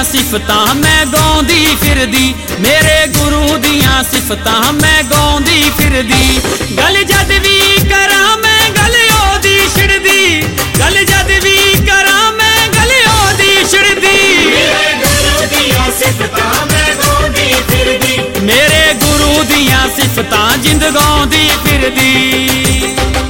सिफतां मैं गाउंदी फिरदी, मेरे गुरु दियां सिफतां मैं गाउंदी फिरदी। गल जद भी करां